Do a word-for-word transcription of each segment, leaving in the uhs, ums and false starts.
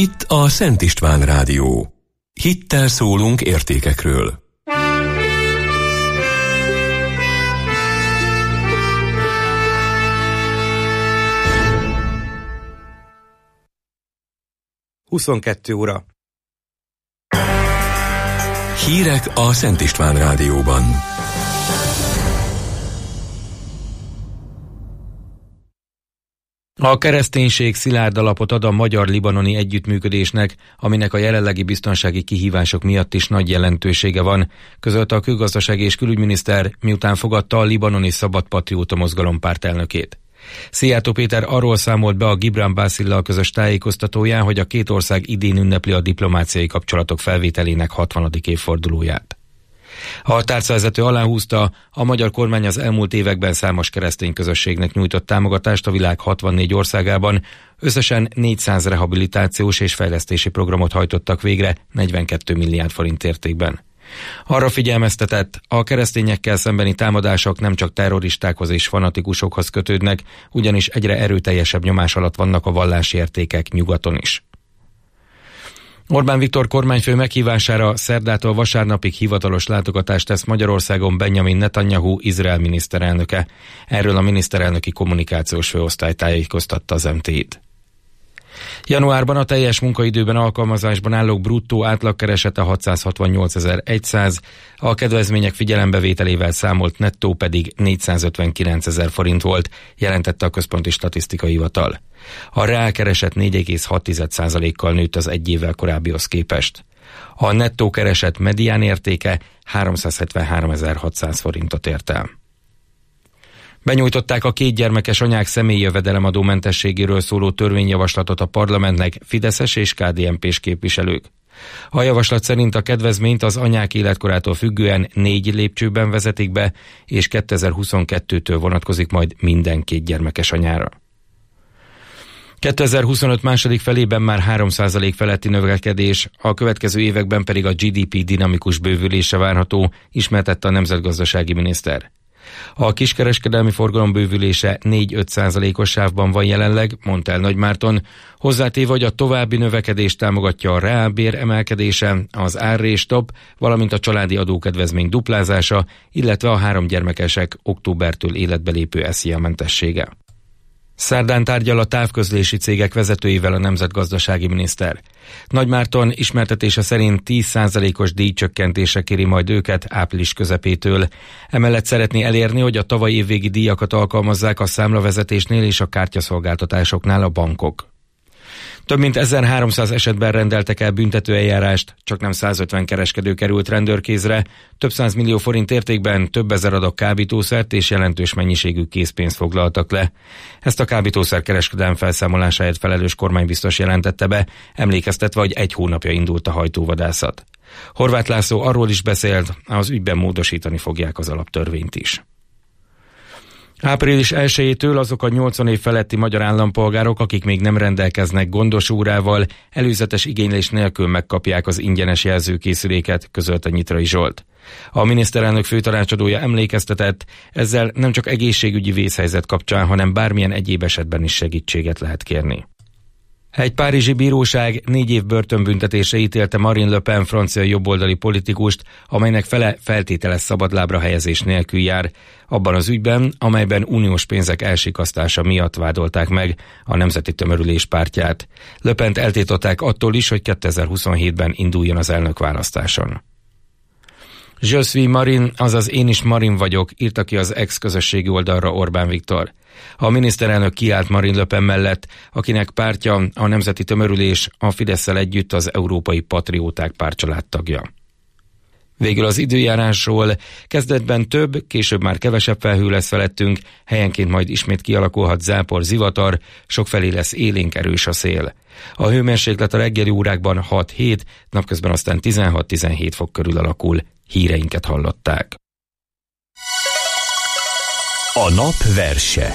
Itt a Szent István Rádió. Hittel szólunk értékekről. huszonkettő óra. Hírek a Szent István Rádióban. A kereszténység szilárd alapot ad a magyar-libanoni együttműködésnek, aminek a jelenlegi biztonsági kihívások miatt is nagy jelentősége van, közölte a külgazdasági és külügyminiszter, miután fogadta a libanoni Szabad Patrióta Mozgalom pártelnökét. Szijjártó Péter arról számolt be a Gibran Básillal közös tájékoztatóján, hogy a két ország idén ünnepli a diplomáciai kapcsolatok felvételének hatvanadik évfordulóját. A tárcavezető aláhúzta, a magyar kormány az elmúlt években számos keresztény közösségnek nyújtott támogatást a világ hatvannégy országában, összesen négyszáz rehabilitációs és fejlesztési programot hajtottak végre negyvenkét milliárd forint értékben. Arra figyelmeztetett, a keresztényekkel szembeni támadások nem csak terroristákhoz és fanatikusokhoz kötődnek, ugyanis egyre erőteljesebb nyomás alatt vannak a vallási értékek nyugaton is. Orbán Viktor kormányfő meghívására szerdától vasárnapig hivatalos látogatást tesz Magyarországon Benjamin Netanyahu, Izrael miniszterelnöke. Erről a miniszterelnöki kommunikációs főosztály tájékoztatta az em té i-t. Januárban a teljes munkaidőben alkalmazásban állók bruttó átlagkeresete hatszázhatvannyolcezer-száz, a kedvezmények figyelembevételével számolt nettó pedig négyszázötvenkilencezer forint volt, jelentette a Központi Statisztikai Hivatal. A reálkereset négy egész hat százalékkal nőtt az egy évvel korábbihoz képest. A nettó kereset medián értéke háromszázhetvenháromezer-hatszáz forintot ért el. Benyújtották a kétgyermekes anyák személyi jövedelemadó mentességéről szóló törvényjavaslatot a parlamentnek fideszes és ká dé en pés képviselők. A javaslat szerint a kedvezményt az anyák életkorától függően négy lépcsőben vezetik be, és kétezer-huszonkettőtől vonatkozik majd minden kétgyermekes anyára. kétezer-huszonöt második felében már három százalék feletti növekedés, a következő években pedig a gé dé pé dinamikus bővülése várható, ismertette a nemzetgazdasági miniszter. A kiskereskedelmi forgalom bővülése négy-öt százalékos sávban van jelenleg, mondta el Nagymárton, hozzátéve, hogy a további növekedést támogatja a reálbér emelkedése, az árrés-top, valamint a családi adókedvezmény duplázása, illetve a három gyermekesek októbertől életbe lépő es zé á mentessége. Szerdán tárgyal a távközlési cégek vezetőivel a nemzetgazdasági miniszter. Nagymárton ismertetése szerint tíz százalékos díjcsökkentése kéri majd őket április közepétől. Emellett szeretné elérni, hogy a tavalyi évvégi díjakat alkalmazzák a számlavezetésnél és a kártyaszolgáltatásoknál a bankok. Több mint ezerháromszáz esetben rendeltek el büntetőeljárást, csak nem százötven kereskedő került rendőrkézre, több száz millió forint értékben több ezer adag kábítószert és jelentős mennyiségű készpénzt foglaltak le. Ezt a kábítószer kereskedelem felszámolásáért felelős kormánybiztos jelentette be, emlékeztetve, hogy egy hónapja indult a hajtóvadászat. Horváth László arról is beszélt, az ügyben módosítani fogják az alaptörvényt is. április elsejétől azok a nyolcvan év feletti magyar állampolgárok, akik még nem rendelkeznek gondos órával, előzetes igénylés nélkül megkapják az ingyenes jelzőkészüléket, közölte Nyitrai Zsolt. A miniszterelnök főtanácsadója emlékeztetett, ezzel nem csak egészségügyi vészhelyzet kapcsán, hanem bármilyen egyéb esetben is segítséget lehet kérni. Egy párizsi bíróság négy év börtönbüntetésre ítélte Marine Le Pen francia jobboldali politikust, amelynek fele feltételes szabadlábra helyezés nélkül jár, abban az ügyben, amelyben uniós pénzek elsikasztása miatt vádolták meg a Nemzeti Tömörülés pártját. Le Pent eltiltották attól is, hogy kétezer-huszonhétben induljon az elnökválasztáson. Je suis Marine, azaz én is Marin vagyok, írta ki az ex-közösségi oldalra Orbán Viktor. A miniszterelnök kiállt Marine Le Pen mellett, akinek pártja, a Nemzeti Tömörülés, a Fidesszel együtt az Európai Patrióták pártcsalád tagja. Végül az időjárásról, kezdetben több, később már kevesebb felhő lesz felettünk, helyenként majd ismét kialakulhat zápor, zivatar, sokfelé lesz élénk erős a szél. A hőmérséklet a reggeli órákban hat-hét, napközben aztán tizenhat-tizenhét fok körül alakul. Híreinket hallották. A nap verse.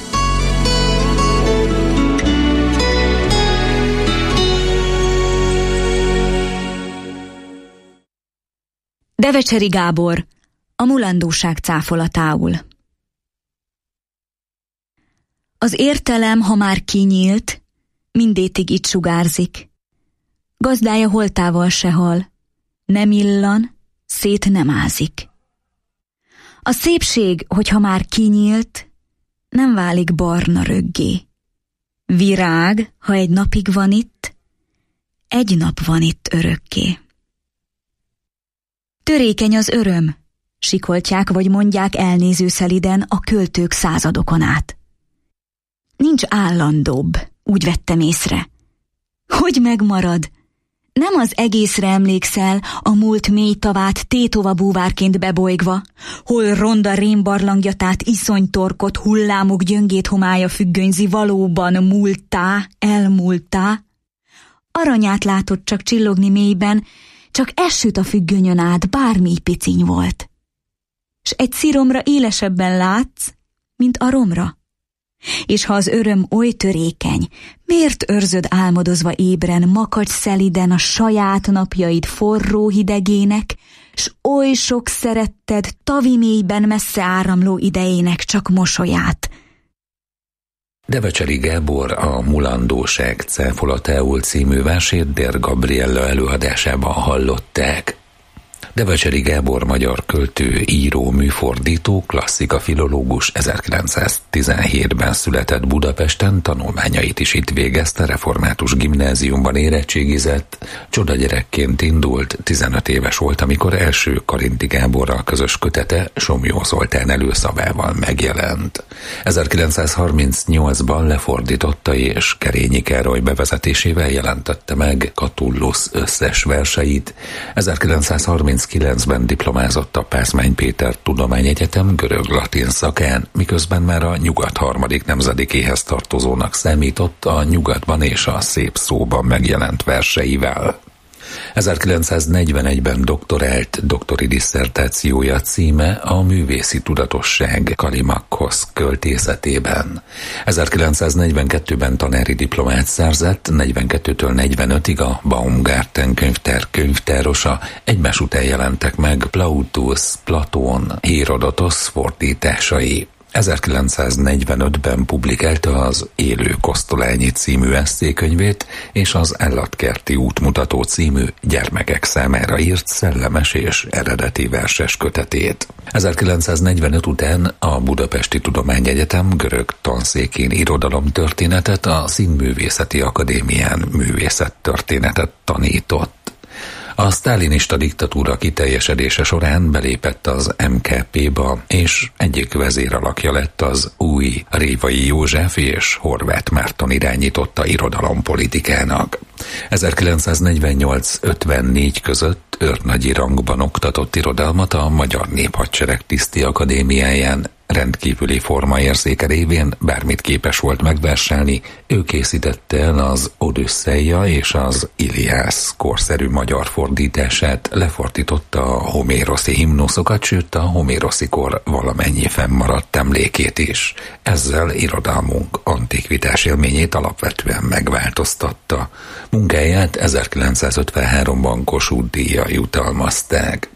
Devecseri Gábor, a mulandóság cáfolatául. Az értelem, ha már kinyílt, mindétig itt sugárzik. Gazdája holtával se hal, nem illan, szét nem ázik. A szépség, hogyha már kinyílt, nem válik barna röggé. Virág, ha egy napig van itt, egy nap van itt örökké. Törékeny az öröm, sikoltják vagy mondják elnéző szeliden a költők századokon át. Nincs állandóbb, úgy vettem észre. Hogy megmarad? Nem az egészre emlékszel, a múlt mély tavát tétova búvárként bebolygva, hol ronda rémbarlangjatát iszonytorkot, hullámok gyöngét homája függönyzi, valóban múltá, elmúltá? Aranyát látod csak csillogni mélyben, csak esőt a függönyön át, bármi piciny volt. S egy sziromra élesebben látsz, mint a romra. És ha az öröm oly törékeny, miért őrzöd álmodozva ébren, makacs szeliden a saját napjaid forró hidegének, s oly sok szeretted tavi mélyben messze áramló idejének csak mosolyát? Devecseri Gábor a Mulandóság cáfolatául című versét Dér Gabriella előadásában hallották. Devecseri Gábor magyar költő, író, műfordító, klasszika filológus ezerkilencszáztizenhétben született Budapesten, tanulmányait is itt végezte, református gimnáziumban érettségizett, csodagyerekként indult, tizenöt éves volt, amikor első Karinti Gáborral közös kötete Somlyó Zoltán előszavával megjelent. ezerkilencszázharmincnyolcban lefordította és Kerényi Károly bevezetésével jelentette meg Catullus összes verseit. ezerkilencszázharminckilencben diplomázott a Pázmány Péter Tudományegyetem görög-latin szakán, miközben már a nyugat harmadik nemzedékéhez tartozónak számított a Nyugatban és a Szép szóban megjelent verseivel. ezerkilencszáznegyvenegyben doktorált, doktori disszertációja címe a Művészi tudatosság Kalimakhosz költészetében. ezerkilencszáznegyvenkettőben tanári diplomát szerzett, negyvenkettőtől negyvenötig a Baumgarten könyvtár könyvtárosa, egymás után jelentek meg Plautus, Platón, Hérodotosz fordításai. ezerkilencszáznegyvenötben publikálta az Élő Kosztolányi című esszékönyvét és az Állatkerti útmutató című gyermekek számára írt szellemes és eredeti verses kötetét. ezerkilencszáznegyvenöt után a Budapesti Tudományegyetem görög tanszékén irodalomtörténetet, a Színművészeti Akadémián művészettörténetet tanított. A sztálinista diktatúra kiteljesedése során belépett az em ká pé-ba, és egyik vezéralakja lett az új Révai József és Horváth Márton irányította irodalompolitikának. ezerkilencszáznegyvennyolc ötvennégy között őrnagyi rangban oktatott irodalmat a Magyar Néphadsereg Tiszti Akadémiáján. Rendkívüli formaérzéke révén bármit képes volt megverselni, ő készítette el az Odüsszeia és az Iliász korszerű magyar fordítását, lefordította a homéroszi himnuszokat, sőt a homéroszi kor valamennyi fennmaradt emlékét is. Ezzel irodalmunk antikvitás élményét alapvetően megváltoztatta. Munkáját ezerkilencszázötvenháromban Kossuth-díjjal jutalmazták.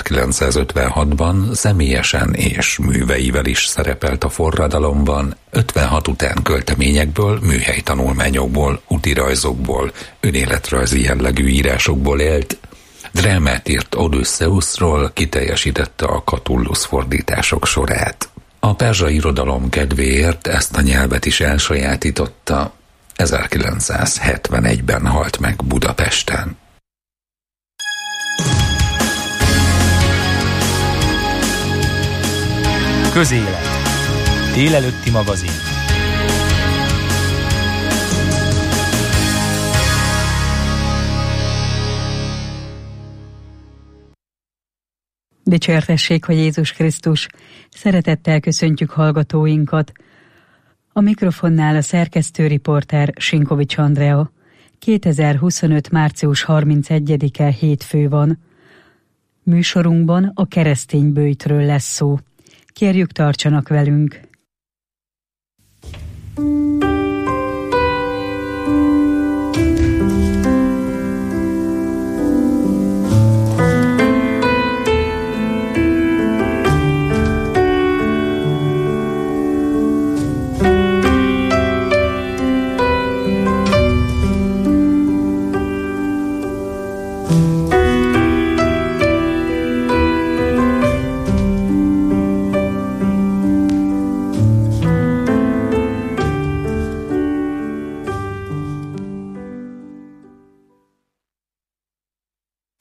ezerkilencszázötvenhatban személyesen és műveivel is szerepelt a forradalomban, ötvenhat után költeményekből, műhelytanulmányokból, útirajzokból, önéletrajzi jellegű írásokból élt. Drámát írt Odüsszeuszról, kiteljesítette a Catullus fordítások sorát. A perzsa irodalom kedvéért ezt a nyelvet is elsajátította. ezerkilencszázhetvenegyben halt meg Budapesten. Közélet. Délelőtti magazin. Dicsértessék, hogy Jézus Krisztus! Szeretettel köszöntjük hallgatóinkat. A mikrofonnál a szerkesztő riporter Sinkovics Andrea. kétezer-huszonöt. március harmincegyedike hétfő van. Műsorunkban a keresztény böjtről lesz szó. Kérjük, tartsanak velünk!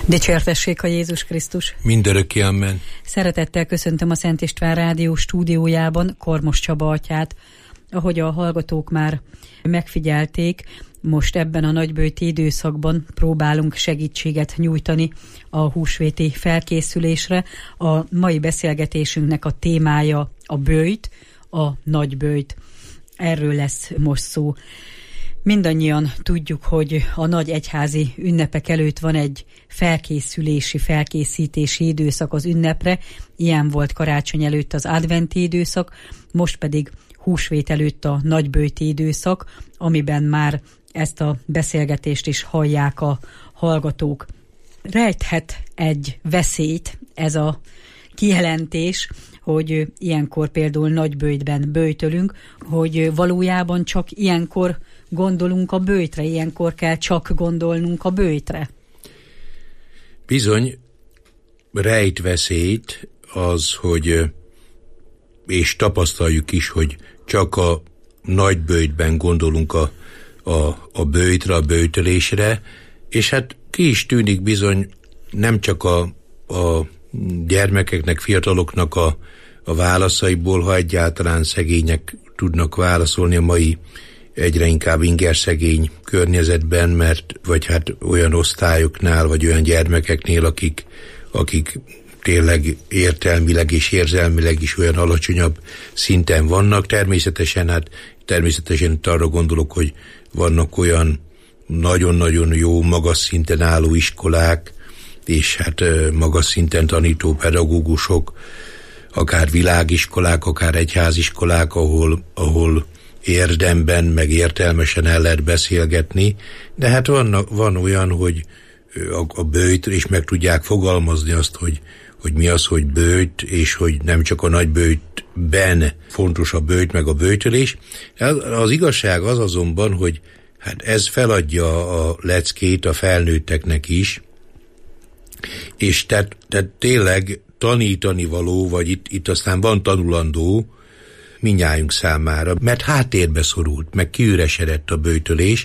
Dicsértessék a Jézus Krisztus! Mindörökké, amen! Szeretettel köszöntöm a Szent István Rádió stúdiójában Kormos Csaba atyát. Ahogy a hallgatók már megfigyelték, most ebben a nagyböjti időszakban próbálunk segítséget nyújtani a húsvéti felkészülésre. A mai beszélgetésünknek a témája a böjt, a nagyböjt. Erről lesz most szó. Mindannyian tudjuk, hogy a nagy egyházi ünnepek előtt van egy felkészülési, felkészítési időszak az ünnepre. Ilyen volt karácsony előtt az adventi időszak, most pedig húsvét előtt a nagyböjti időszak, amiben már ezt a beszélgetést is hallják a hallgatók. Rejthet egy veszélyt ez a kijelentés, hogy ilyenkor például nagyböjtben böjtölünk, hogy valójában csak ilyenkor gondolunk a böjtre, ilyenkor kell csak gondolnunk a böjtre. Bizony, rejt veszélyt az, hogy, és tapasztaljuk is, hogy csak a nagyböjtben gondolunk a, a, a böjtre, a böjtölésre, és hát ki is tűnik bizony nem csak a, a gyermekeknek, fiataloknak a, a válaszaiból, ha egyáltalán szegények tudnak válaszolni a mai egyre inkább ingerszegény környezetben, mert vagy hát olyan osztályoknál, vagy olyan gyermekeknél, akik, akik tényleg értelmileg és érzelmileg is olyan alacsonyabb szinten vannak. Természetesen, hát természetesen itt arra gondolok, hogy vannak olyan nagyon-nagyon jó, magas szinten álló iskolák, és hát magas szinten tanító pedagógusok, akár világiskolák, akár egyháziskolák, ahol, ahol érdemben, meg értelmesen el lehet beszélgetni, de hát van, van olyan, hogy a, a böjt, és meg tudják fogalmazni azt, hogy, hogy mi az, hogy böjt, és hogy nem csak a nagyböjtben fontos a böjt, meg a böjtölés. Az igazság az azonban, hogy hát ez feladja a leckét a felnőtteknek is, és tehát, tehát tényleg tanítani való, vagy itt, itt aztán van tanulandó mindnyájunk számára, mert háttérbe szorult, meg kiüresedett a böjtölés.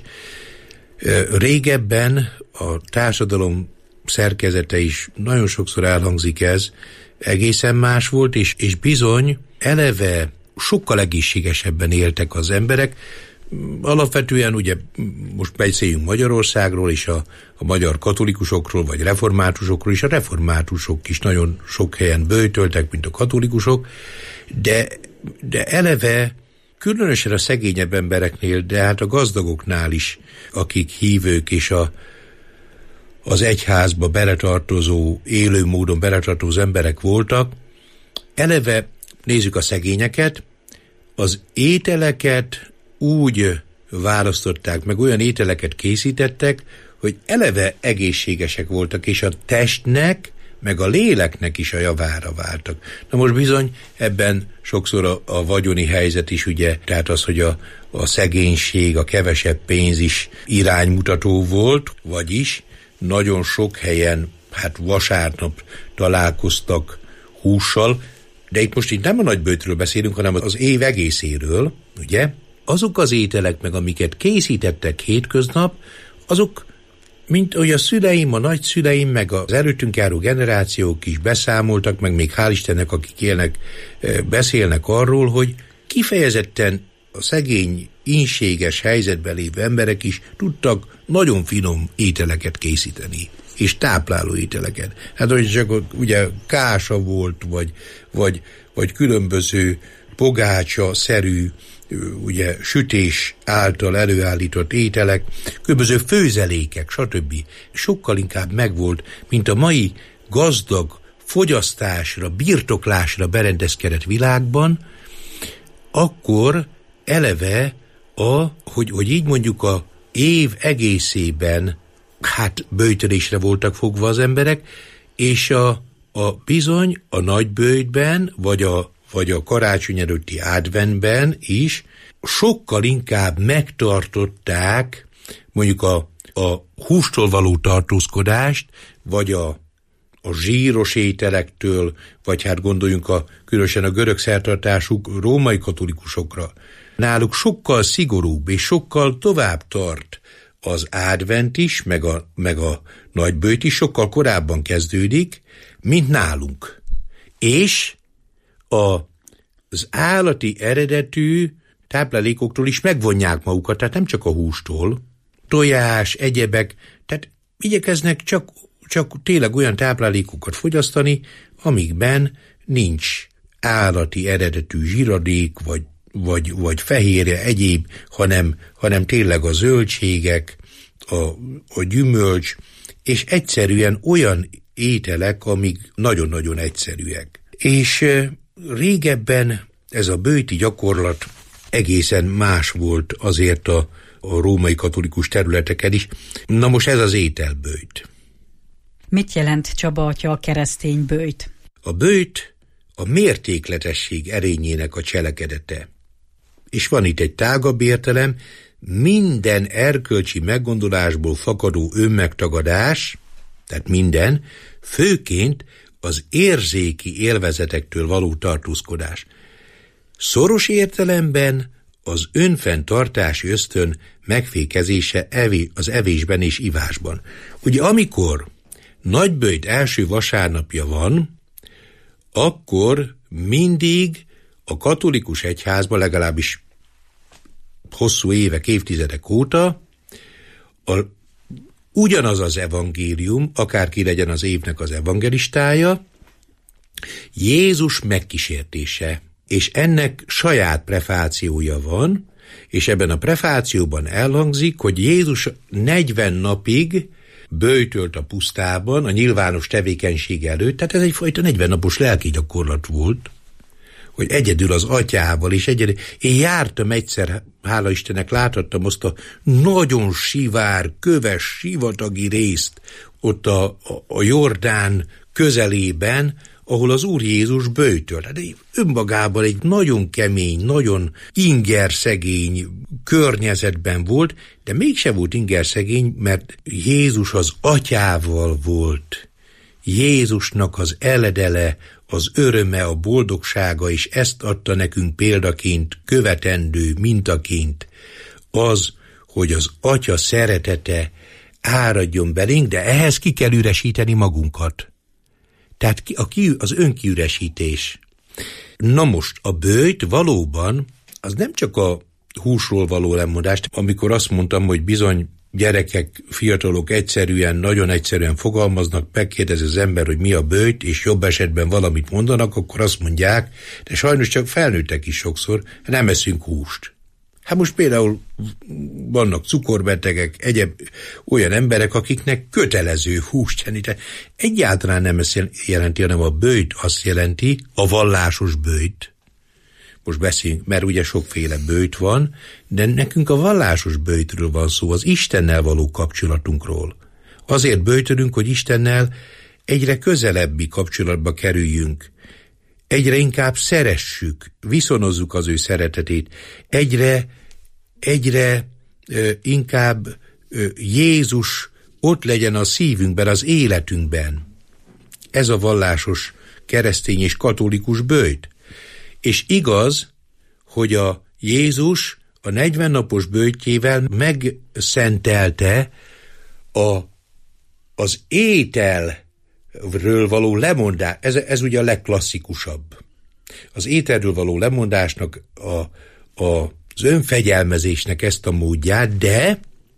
Régebben a társadalom szerkezete is, nagyon sokszor elhangzik ez, egészen más volt, és, és bizony eleve sokkal egészségesebben éltek az emberek. Alapvetően ugye most beszéljünk Magyarországról, és a, a magyar katolikusokról, vagy reformátusokról, és a reformátusok is nagyon sok helyen böjtöltek, mint a katolikusok, de, de eleve különösen a szegényebb embereknél, de hát a gazdagoknál is, akik hívők és a, az egyházba beletartozó, élő módon beletartozó emberek voltak, eleve nézzük a szegényeket, az ételeket úgy választották, meg olyan ételeket készítettek, hogy eleve egészségesek voltak, és a testnek, meg a léleknek is a javára váltak. Na most bizony ebben sokszor a, a vagyoni helyzet is, ugye, tehát az, hogy a, a szegénység, a kevesebb pénz is iránymutató volt, vagyis nagyon sok helyen, hát vasárnap találkoztak hússal, de itt most itt nem a nagyböjtről beszélünk, hanem az év egészéről, ugye? Azok az ételek meg, amiket készítettek hétköznap, azok, mint ahogy a szüleim, a nagyszüleim, meg az előttünk járó generációk is beszámoltak, meg még hál' Istennek, akik élnek, beszélnek arról, hogy kifejezetten a szegény, ínséges helyzetben lévő emberek is tudtak nagyon finom ételeket készíteni, és tápláló ételeket. Hát, hogy csak ugye kása volt, vagy, vagy, vagy különböző pogácsa-szerű, ugye sütés által előállított ételek, különböző főzelékek, stb. Sokkal inkább megvolt, mint a mai gazdag fogyasztásra, birtoklásra berendezkedett világban, akkor eleve a, hogy, hogy így mondjuk a év egészében hát böjtölésre voltak fogva az emberek, és a, a bizony a nagyböjtben, vagy a vagy a karácsony előtti adventben is sokkal inkább megtartották mondjuk a, a hústól való tartózkodást, vagy a, a zsíros ételektől, vagy hát gondoljunk a, különösen a görög szertartásuk római katolikusokra. Náluk sokkal szigorúbb és sokkal tovább tart az advent is, meg a, meg a nagyböjt is sokkal korábban kezdődik, mint nálunk. És a, az állati eredetű táplálékoktól is megvonják magukat, tehát nem csak a hústól, tojás, egyebek, tehát igyekeznek csak, csak tényleg olyan táplálékokat fogyasztani, amikben nincs állati eredetű zsíradék, vagy, vagy, vagy fehérje, egyéb, hanem, hanem tényleg a zöldségek, a, a gyümölcs, és egyszerűen olyan ételek, amik nagyon-nagyon egyszerűek. És régebben ez a böjti gyakorlat egészen más volt azért a, a római katolikus területeken is. Na most ez az ételböjt. Mit jelent, Csaba atya, a keresztény böjt? A böjt a mértékletesség erényének a cselekedete. És van itt egy tágabb értelem, minden erkölcsi meggondolásból fakadó önmegtagadás, tehát minden, főként az érzéki élvezetektől való tartózkodás. Szoros értelemben az önfenntartási ösztön megfékezése az evésben és ivásban. Ugye amikor nagyböjt első vasárnapja van, akkor mindig a katolikus egyházban, legalábbis hosszú évek, évtizedek óta a, ugyanaz az evangélium, akárki legyen az évnek az evangelistája, Jézus megkísértése, és ennek saját prefációja van, és ebben a prefációban elhangzik, hogy Jézus negyven napig böjtölt a pusztában, a nyilvános tevékenység előtt, tehát ez egyfajta negyven napos lelki gyakorlat volt, hogy egyedül az atyával, és egyedül, én jártam egyszer, hála Istennek, láthattam azt a nagyon sivár, köves, sivatagi részt ott a, a, a Jordán közelében, ahol az Úr Jézus böjtölt. De önmagában egy nagyon kemény, nagyon ingerszegény környezetben volt, de mégse volt ingerszegény, mert Jézus az atyával volt. Jézusnak az eledele, az öröme, a boldogsága, és ezt adta nekünk példaként, követendő mintaként, az, hogy az atya szeretete áradjon belénk, de ehhez ki kell üresíteni magunkat. Tehát az önkiüresítés. Na most a böjt valóban az nem csak a húsról való lemondást, amikor azt mondtam, hogy bizony gyerekek, fiatalok egyszerűen, nagyon egyszerűen fogalmaznak, megkérdez az ember, hogy mi a böjt, és jobb esetben valamit mondanak, akkor azt mondják, de sajnos csak felnőttek is sokszor, nem eszünk húst. Hát most például vannak cukorbetegek, egyéb olyan emberek, akiknek kötelező húst enni. Egyáltalán nem ezt jelenti, hanem a böjt azt jelenti, a vallásos böjt. Most beszélünk, mert ugye sokféle böjt van, de nekünk a vallásos böjtről van szó, az Istennel való kapcsolatunkról. Azért böjtölünk, hogy Istennel egyre közelebbi kapcsolatba kerüljünk. Egyre inkább szeressük, viszonozzuk az ő szeretetét, egyre, egyre ö, inkább ö, Jézus ott legyen a szívünkben, az életünkben. Ez a vallásos keresztény és katolikus böjt. És igaz, hogy a Jézus a negyven napos böjtjével megszentelte a, az étel, ről való lemondás, ez, ez ugye a legklasszikusabb. Az ételről való lemondásnak, a, a, az önfegyelmezésnek ezt a módját, de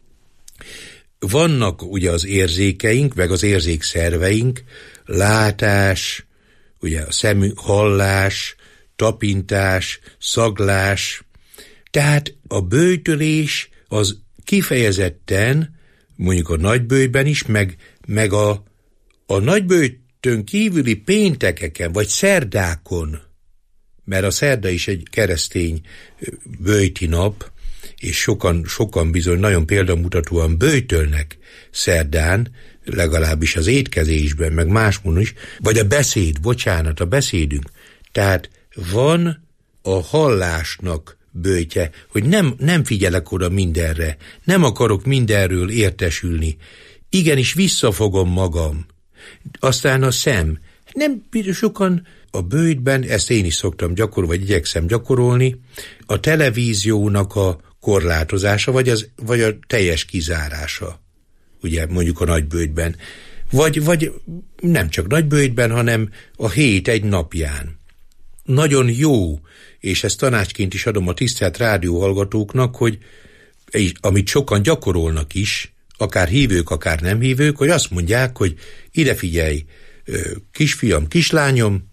vannak ugye az érzékeink, meg az érzékszerveink, látás, ugye a szemű, hallás, tapintás, szaglás, tehát a böjtölés az kifejezetten, mondjuk a nagyböjtben is, meg, meg a A nagyböjtön kívüli péntekeken, vagy szerdákon, mert a szerda is egy keresztény böjti nap, és sokan, sokan bizony nagyon példamutatóan böjtölnek szerdán, legalábbis az étkezésben, meg máshol is, vagy a beszéd, bocsánat, a beszédünk. Tehát van a hallásnak böjtje, hogy nem, nem figyelek oda mindenre, nem akarok mindenről értesülni, igenis visszafogom magam. Aztán a szem. Nem sokan a böjtben, ezt én is szoktam gyakorolni, vagy igyekszem gyakorolni, a televíziónak a korlátozása, vagy, az, vagy a teljes kizárása, ugye mondjuk a nagyböjtben. Vagy, vagy nem csak nagyböjtben, hanem a hét egy napján. Nagyon jó, és ezt tanácsként is adom a tisztelt rádióhallgatóknak, hogy amit sokan gyakorolnak is, akár hívők, akár nem hívők, hogy azt mondják, hogy ide figyelj, kisfiam, kislányom,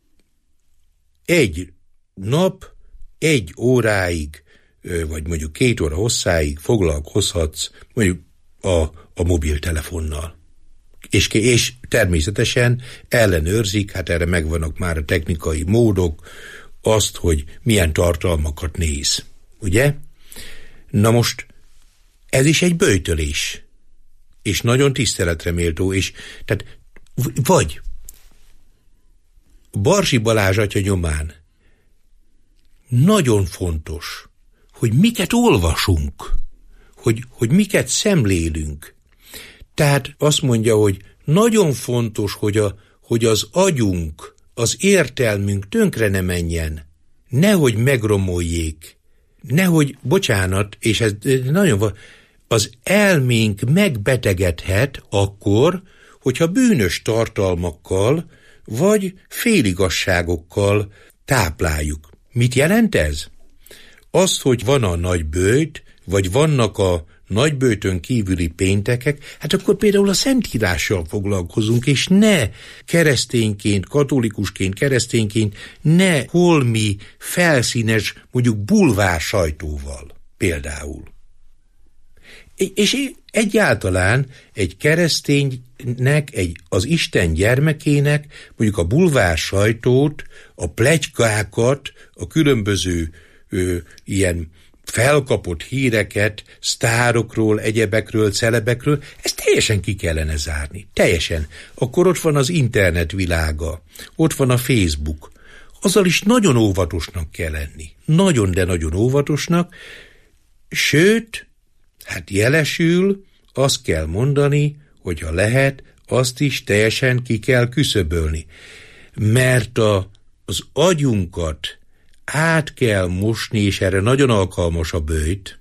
egy nap, egy óráig, vagy mondjuk két óra hosszáig foglalkozhatsz mondjuk a, a mobiltelefonnal. És, és természetesen ellenőrzik, hát erre megvannak már a technikai módok, azt, hogy milyen tartalmakat néz. Ugye? Na most, ez is egy böjtölés. És nagyon tiszteletre méltó, és tehát, vagy Barzsi Balázs atya nyomán nagyon fontos, hogy miket olvasunk, hogy, hogy miket szemlélünk. Tehát azt mondja, hogy nagyon fontos, hogy, a, hogy az agyunk, az értelmünk tönkre ne menjen, nehogy megromoljék, nehogy, bocsánat, és ez nagyon van, az elménk megbetegedhet akkor, hogyha bűnös tartalmakkal, vagy féligasságokkal tápláljuk. Mit jelent ez? Az, hogy van a nagyböjt, vagy vannak a nagyböjtön kívüli péntekek, hát akkor például a Szentírással foglalkozunk, és ne keresztényként, katolikusként, keresztényként, ne holmi, felszínes, mondjuk bulvár sajtóval például. És egyáltalán egy kereszténynek, egy, az Isten gyermekének mondjuk a bulvár sajtót, a pletykákat, a különböző ö, ilyen felkapott híreket, sztárokról, egyebekről, celebekről, ezt teljesen ki kellene zárni. Teljesen. Akkor ott van az internet világa, ott van a Facebook. Azzal is nagyon óvatosnak kell lenni. Nagyon, de nagyon óvatosnak. Sőt, hát jelesül, azt kell mondani, hogy ha lehet, azt is teljesen ki kell küszöbölni. Mert a, az agyunkat át kell mosni, és erre nagyon alkalmas a böjt,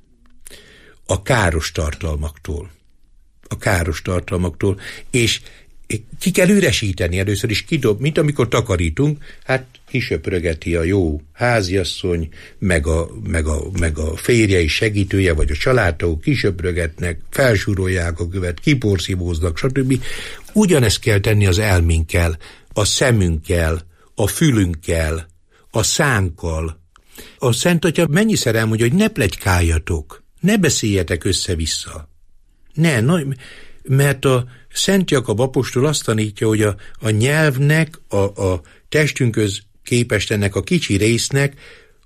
a káros tartalmaktól. A káros tartalmaktól. És ki kell üresíteni először is, kidob, mint amikor takarítunk, hát kisöprögeti a jó háziasszony, meg a, meg a, meg a férjei segítője, vagy a családtagok kisöprögetnek, felsúrolják a követ, kiporszívóznak, stb. Ugyanezt kell tenni az elménkkel, a szemünkkel, a fülünkkel, a szánkkal. A Szent Atya mennyiszer elmondja, hogy ne pletykáljatok, ne beszéljetek össze-vissza. Ne, na, mert a Szent Jakab apostol azt tanítja, hogy a, a nyelvnek, a, a testünkhöz képest ennek a kicsi résznek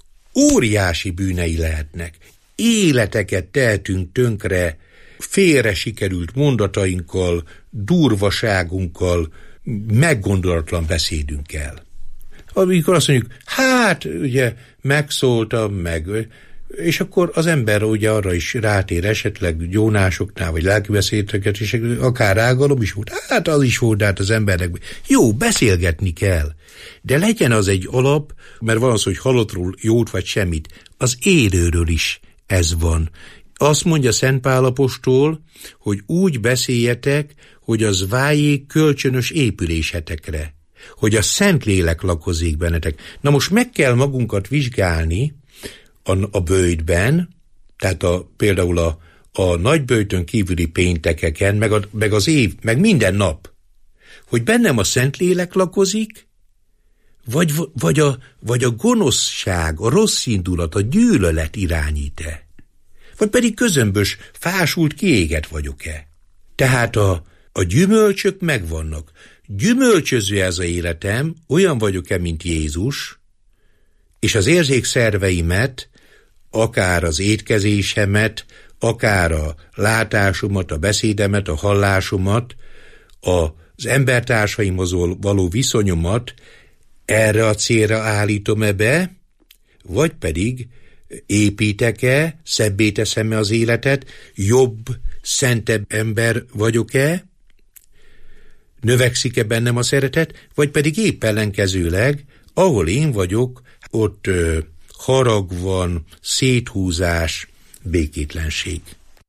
óriási bűnei lehetnek. Életeket tehetünk tönkre, félre sikerült mondatainkkal, durvaságunkkal, meggondolatlan beszédünkkel. Amikor azt mondjuk, hát, ugye, megszóltam, meg, és akkor az ember ugye arra is rátér esetleg gyónásoknál, vagy lelkibeszédeket, és akár rágalom is volt, hát az is volt, hát az embernek. Jó, beszélgetni kell, de legyen az egy alap, mert van az, hogy halottról jót vagy semmit, az élőről is ez van. Azt mondja Szent Pál apostol, hogy úgy beszéljetek, hogy az váljék kölcsönös épülésetekre, hogy a Szentlélek lakozik bennetek. Na most meg kell magunkat vizsgálni a, a böjtben, tehát a, például a, a nagyböjtön kívüli péntekeken, meg, a, meg az év, meg minden nap, hogy bennem a Szentlélek lakozik, vagy, vagy, a, vagy a gonoszság, a rossz indulat, a gyűlölet irányít-e? Vagy pedig közömbös, fásult, kiégett vagyok-e? Tehát a, a gyümölcsök megvannak. Gyümölcsöző ez az életem, olyan vagyok-e, mint Jézus, és az érzékszerveimet, akár az étkezésemet, akár a látásomat, a beszédemet, a hallásomat, az embertársaimhoz való viszonyomat erre a célra állítom-e be, vagy pedig építek-e, szebbé teszem-e az életet, jobb, szentebb ember vagyok-e, növekszik-e bennem a szeretet, vagy pedig épp ellenkezőleg, ahol én vagyok, ott ö, harag van, széthúzás, békétlenség.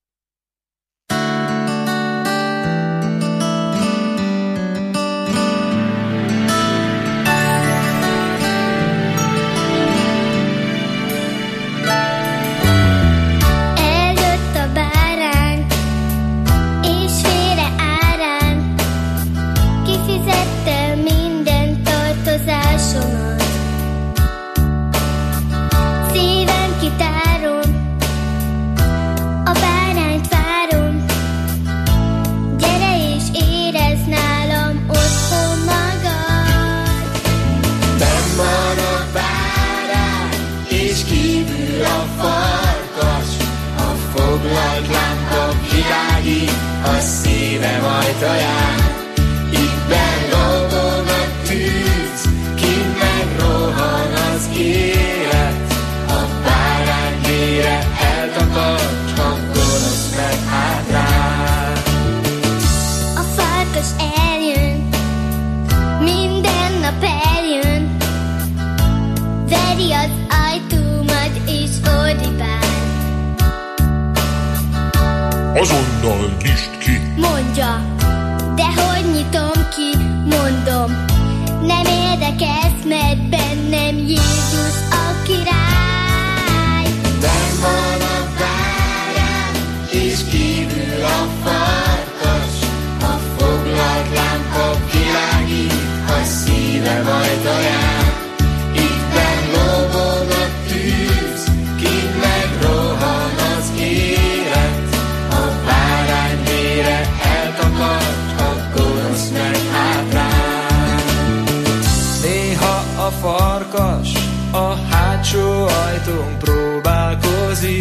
Azonnal nyisd ki! Mondja, de hogy nyitom ki? Mondom, nem érdekes, mert bennem Jézus a király. Nem van a bárány, és kívül a farkas, a foglalt lámpa világít, a szívem ajtaján. Itt benn lobog a tűz, kint meg rohan az élet. A bárány vére eltakart, a gonosz meg hátrál. Néha a farkas a hátsó ajtón próbálkozik,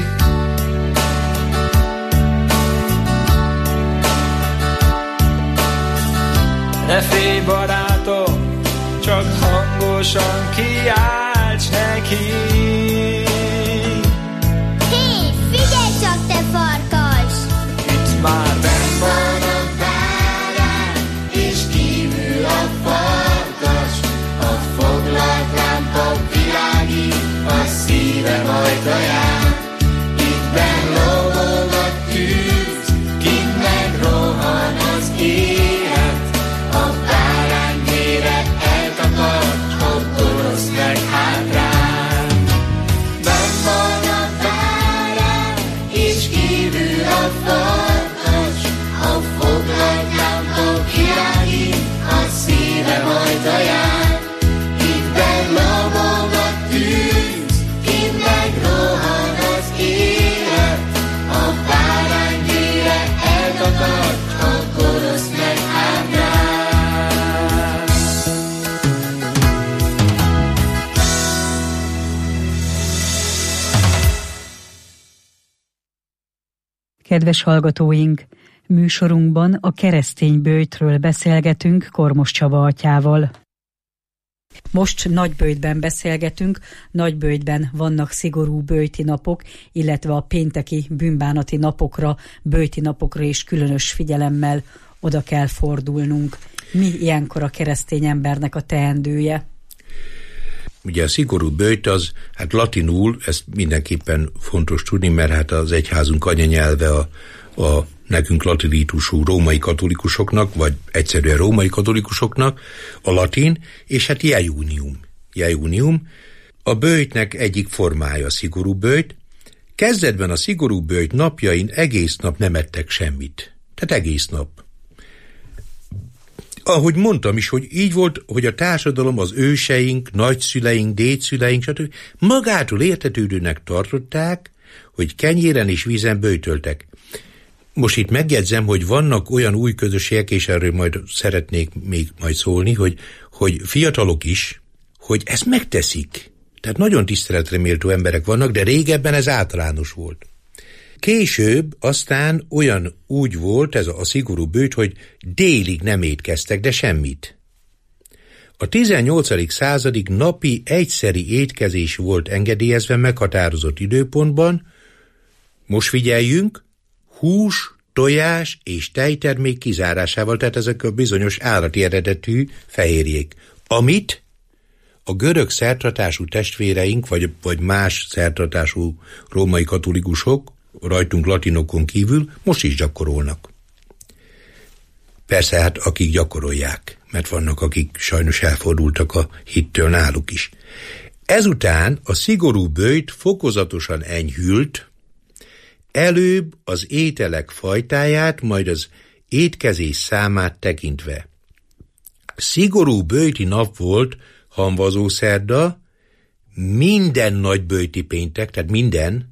ne félj barátom, csak hangosan kiálts neki. Hé, figyelj csak, te farkas! Itt már benn van a bárány, és kívül a farkas, a foglalt lámpa világít, a szívem ajtaján. Itt benn lobog a tűz, kint meg rohan az élet. A bárány vére eltakart, a gonosz meg hátrál. Benn van a bárány, és kívül a farkas, a foglalt lámpa világít, a szívem ajtaján. Itt benn lobog a tűz, kint meg rohan az élet. A bárány vére eltakart, a gonosz meg hátrál. Kedves hallgatóink, műsorunkban a keresztény böjtről beszélgetünk Kormos Csaba atyával. Most Nagyböjtben beszélgetünk, Nagyböjtben vannak szigorú böjti napok, illetve a pénteki bűnbánati napokra, böjti napokra is különös figyelemmel oda kell fordulnunk. Mi ilyenkor a keresztény embernek a teendője? Ugye a szigorú böjt az, hát latinul, ezt mindenképpen fontos tudni, mert hát az egyházunk anyanyelve a, a nekünk latinitusú római katolikusoknak, vagy egyszerűen római katolikusoknak a latin, és hát jejunium. Jejunium. A böjtnek egyik formája a szigorú böjt. Kezdetben a szigorú böjt napjain egész nap nem ettek semmit. Tehát egész nap. Ahogy mondtam is, hogy így volt, hogy a társadalom, az őseink, nagyszüleink, dédszüleink, stb. Magától értetődőnek tartották, hogy kenyéren és vízen böjtöltek. Most itt megjegyzem, hogy vannak olyan új közösségek, és erről majd szeretnék még majd szólni, hogy, hogy fiatalok is, hogy ezt megteszik. Tehát nagyon tiszteletre méltó emberek vannak, de régebben ez általános volt. Később aztán olyan úgy volt ez a szigorú böjt, hogy délig nem étkeztek, de semmit. A tizennyolcadik századig napi egyszeri étkezés volt engedélyezve meghatározott időpontban. Most figyeljünk, hús, tojás és tejtermék kizárásával, tehát ezek a bizonyos állati eredetű fehérjék, amit a görög szertartású testvéreink, vagy, vagy más szertartású római katolikusok, rajtunk latinokon kívül most is gyakorolnak. Persze, hát akik gyakorolják, mert vannak, akik sajnos elfordultak a hittől náluk is. Ezután a szigorú böjt fokozatosan enyhült, előbb az ételek fajtáját, majd az étkezés számát tekintve. Szigorú böjti nap volt hamvazószerda, minden nagyböjti péntek, tehát minden,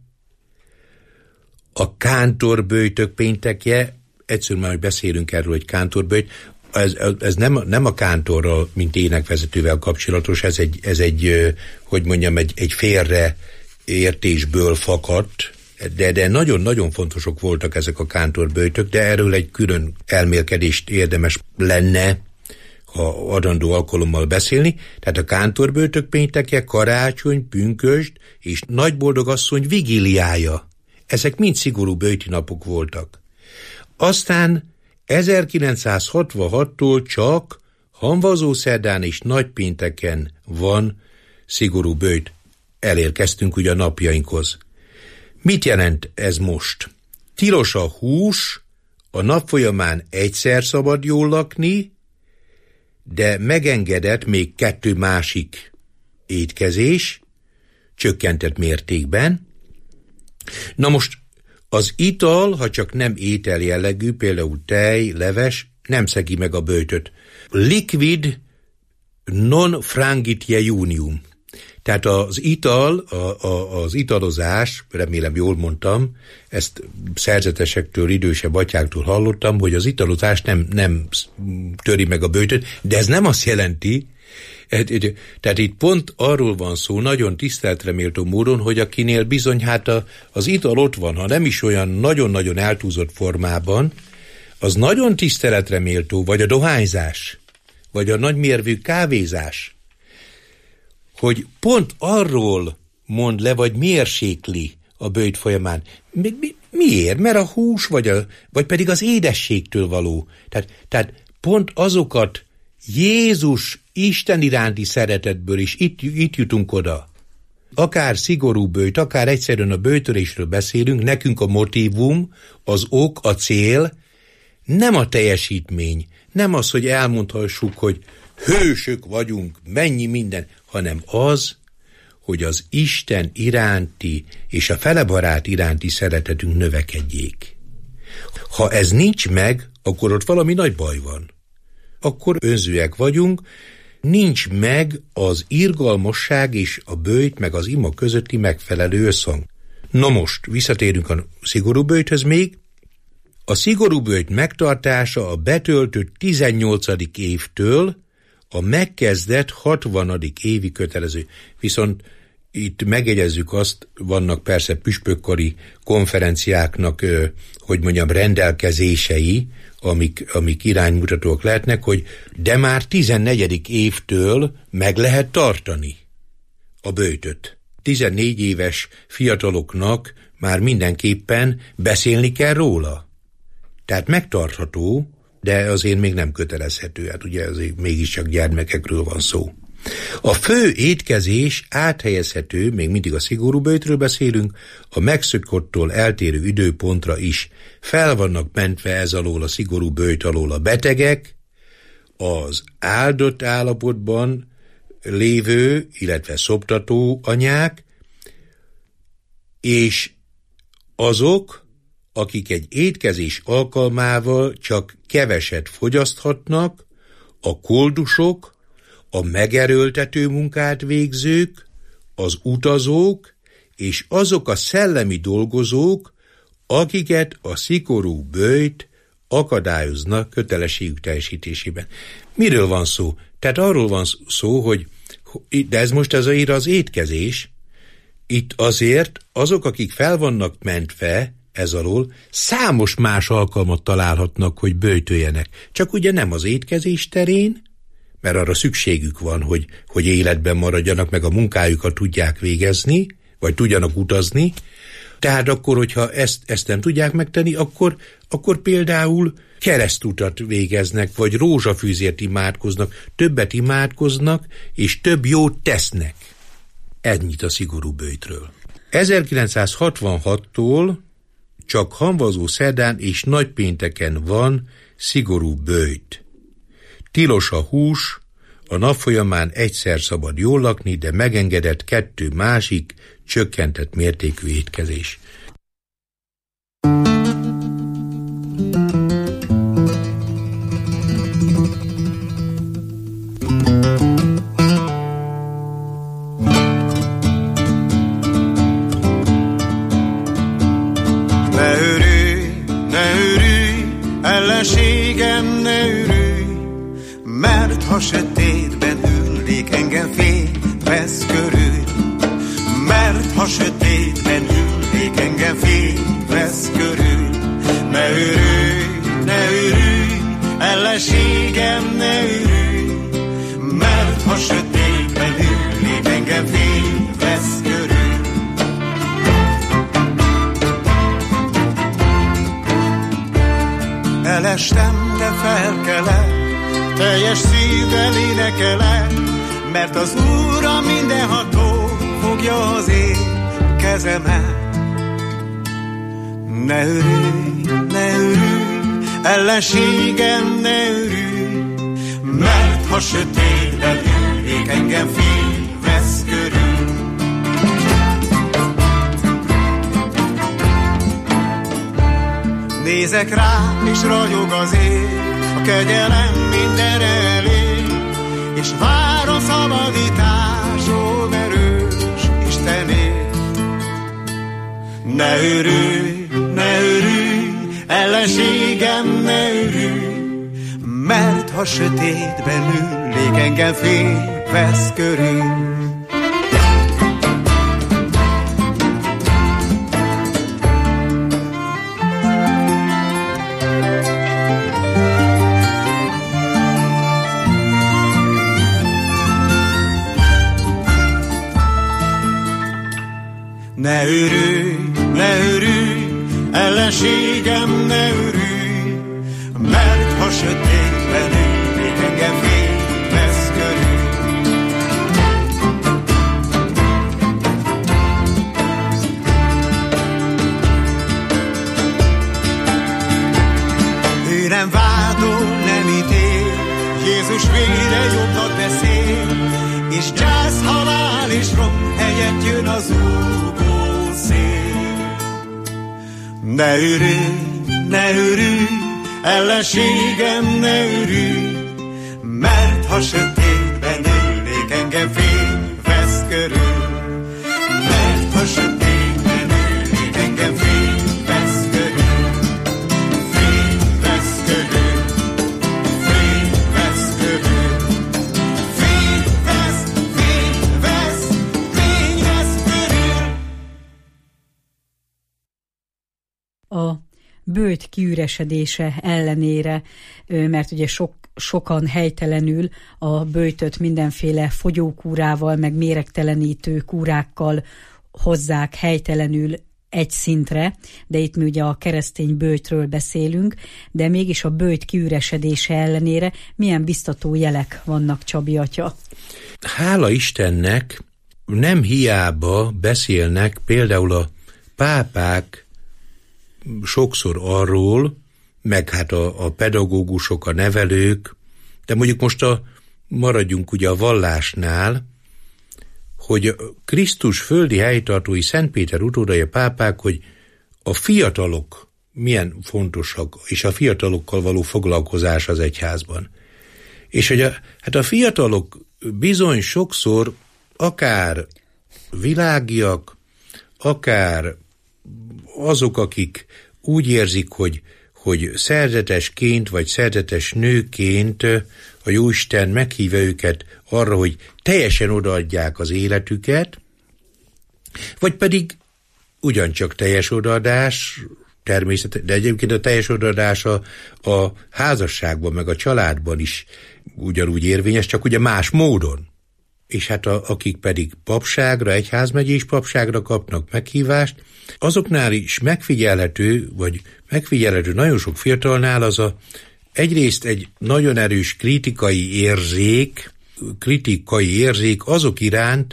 a kántorböjtök péntekje, egyszer már beszélünk erről, hogy kántorböjt, ez, ez nem, nem a kántorral, mint énekvezetővel kapcsolatos, ez egy, ez egy hogy mondjam, egy, egy félre értésből fakadt, de, de nagyon-nagyon fontosok voltak ezek a kántorböjtök, de erről egy külön elmélkedést érdemes lenne, ha adandó alkalommal beszélni. Tehát a kántorböjtök péntekje, karácsony, pünkösd és nagyboldogasszony vigíliája. Ezek mind szigorú böjti napok voltak. Aztán ezerkilencszázhatvanhattól csak hamvazószerdán és nagypénteken van szigorú böjt. Elérkeztünk ugye a napjainkhoz. Mit jelent ez most? Tilos a hús, a nap folyamán egyszer szabad jól lakni, de megengedett még kettő másik étkezés, csökkentett mértékben. Na most az ital, ha csak nem étel jellegű, például tej, leves, nem szegi meg a böjtöt. Liquid non frangit jejunium. Tehát az ital, a, a, az italozás, remélem jól mondtam, ezt szerzetesektől, idősebb atyáktól hallottam, hogy az italozás nem, nem töri meg a böjtöt, de ez nem azt jelenti, tehát itt pont arról van szó, nagyon tiszteletre méltó módon, hogy akinél bizony hát a, az ital ott van, ha nem is olyan nagyon-nagyon eltúzott formában, az nagyon tiszteletre méltó, vagy a dohányzás, vagy a nagymérvű kávézás, hogy pont arról mond le, vagy mérsékli a böjt folyamán. Mi, mi, miért? Mert a hús, vagy, a, vagy pedig az édességtől való. Tehát, tehát pont azokat Jézus Isten iránti szeretetből is itt, itt jutunk oda. Akár szigorú böjt, akár egyszerűen a böjtölésről beszélünk, nekünk a motívum, az ok, a cél, nem a teljesítmény, nem az, hogy elmondhassuk, hogy hősök vagyunk, mennyi minden, hanem az, hogy az Isten iránti és a felebarát iránti szeretetünk növekedjék. Ha ez nincs meg, akkor ott valami nagy baj van. Akkor önzőek vagyunk, nincs meg az irgalmasság és a böjt meg az ima közötti megfelelő összhang. Na most, visszatérünk a szigorú böjthöz még. A szigorú böjt megtartása a betöltött tizennyolcadik évtől a megkezdett hatvanadik évi kötelező. Viszont itt megjegyezzük azt, vannak persze püspökkori konferenciáknak, hogy mondjam, rendelkezései, amik, amik iránymutatók lehetnek, hogy de már tizennegyedik évtől meg lehet tartani a böjtöt. tizennégy éves fiataloknak már mindenképpen beszélni kell róla. Tehát megtartható, de azért még nem kötelezhető, hát ugye azért mégiscsak gyermekekről van szó. A fő étkezés áthelyezhető, még mindig a szigorú böjtről beszélünk, a megszokottól eltérő időpontra is. Fel vannak mentve ez alól a szigorú böjt alól a betegek, az áldott állapotban lévő, illetve szoptató anyák, és azok, akik egy étkezés alkalmával csak keveset fogyaszthatnak, a koldusok, a megerőltető munkát végzők, az utazók és azok a szellemi dolgozók, akiket a szigorú böjt akadályoznak kötelességük teljesítésében. Miről van szó? Tehát arról van szó, hogy de ez most ez az étkezés, itt azért azok, akik fel vannak mentve ez alól, számos más alkalmat találhatnak, hogy böjtöljenek. Csak ugye nem az étkezés terén, mert arra szükségük van, hogy, hogy életben maradjanak, meg a munkájukat tudják végezni, vagy tudjanak utazni. Tehát akkor, hogyha ezt, ezt nem tudják megtenni, akkor, akkor például keresztutat végeznek, vagy rózsafűzért imádkoznak, többet imádkoznak, és több jót tesznek. Ennyit a szigorú böjtről. ezerkilencszázhatvanhattól csak hamvazó szerdán és nagypénteken van szigorú böjt. Tilos a hús, a nap folyamán egyszer szabad jól lakni, de megengedett kettő másik, csökkentett mértékű étkezés. Ne örülj, ne örülj, ellenségem, ne örülj, mert ha sötétben ülnék, engem fény vesz körül. Mert ha sötétben ülnék, engem fény vesz körül. Ne örülj, ne örülj, ellenségem, ne örülj, mert ha sötétben ülnék, engem fény vesz körül. Elestem, de felkelek, teljes szívvel énekelek, mert az Úr a mindenható fogja az én kezemet. Ne örülj, ne örülj, ellenségem, ne örülj, mert ha sötétben ülnék, engem fény vesz körül. Nézek rá, és ragyog az ég, a kegyelem mindenre elég, és várom szabadításod erős Istenét. Ne örülj, ne örülj, ellenségem, ne örülj, mert ha sötétben ülnék, engem fény vesz körül. Ne örülj, ne örülj, ellenségem, ne örülj, mert ha sötétben ülnék, engem fény vesz körül. Ő nem vádol, nem ítél, Jézus vére jobbat beszél, és gyász, halál és rom helyett jön az úgó szél. Ne örülj, ne örülj, ellenségem, ne örülj, mert ha sötétben ülnék, engem fény vesz körül. Mert ha sötétben ülnék, engem fény vesz körül. Fény vesz körül, fény vesz körül. Fény vesz, fény vesz, fény vesz körül. A böjt kiüresedése ellenére, mert ugye sok, sokan helytelenül a böjtöt mindenféle fogyókúrával, meg méregtelenítő kúrákkal hozzák helytelenül egy szintre, de itt mi ugye a keresztény böjtről beszélünk, de mégis a böjt kiüresedése ellenére milyen biztató jelek vannak, Csabi atya? Hála Istennek, nem hiába beszélnek például a pápák sokszor arról, meg hát a, a pedagógusok, a nevelők, de mondjuk most a, maradjunk ugye a vallásnál, hogy Krisztus földi helytartói, Szent Péter utódai, a pápák, hogy a fiatalok milyen fontosak, és a fiatalokkal való foglalkozás az egyházban. És hogy a, hát a fiatalok bizony sokszor akár világiak, akár azok, akik úgy érzik, hogy, hogy szerzetesként vagy szerzetes nőként a Jóisten meghívja őket arra, hogy teljesen odaadják az életüket, vagy pedig ugyancsak teljes odaadás, természetesen, de egyébként a teljes odaadás a, a házasságban, meg a családban is ugyanúgy érvényes, csak ugye más módon. És hát a, akik pedig papságra, egyházmegyés papságra kapnak meghívást, azoknál is megfigyelhető, vagy megfigyelhető nagyon sok fiatalnál az a egyrészt egy nagyon erős kritikai érzék, kritikai érzék azok iránt,